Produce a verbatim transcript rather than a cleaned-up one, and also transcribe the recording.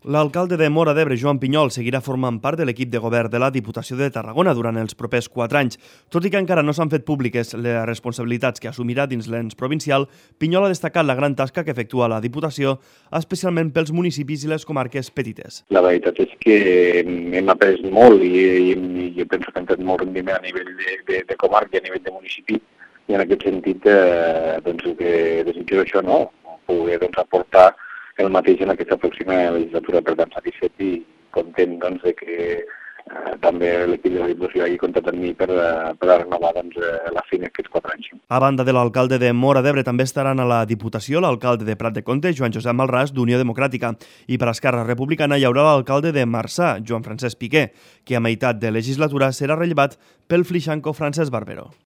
L'alcalde de Móra d'Ebre, Joan Pinyol, seguirà formant part de l'equip de govern de la Diputació de Tarragona durant els propers quatre anys. Tot i que encara no s'han fet públiques les responsabilitats que assumirà dins l'ens provincial, Pinyol ha destacat la gran tasca que efectua la Diputació, especialment pels municipis i les comarques petites. La veritat és que hem après molt i, i, i jo penso que hem fet molt rendiment a nivell de, de, de comarca i a nivell de municipi, i en aquest sentit eh, doncs, el que desitjo això, no? Poder doncs, aportar el mateix en aquesta pròxima legislatura, per tant satisfet i content doncs, de que eh, també l'equip de la Diputació hagi comptat amb mi per, per a renovar doncs, la feina aquests quatre anys. A banda de l'alcalde de Móra d'Ebre, també estaran a la Diputació l'alcalde de Prat de Comte, Joan Josep Malràs, d'Unió Democràtica, i per Esquerra Republicana hi haurà l'alcalde de Marçà, Joan Francesc Piqué, que a meitat de legislatura serà rellevat pel flixanco Francesc Barbero.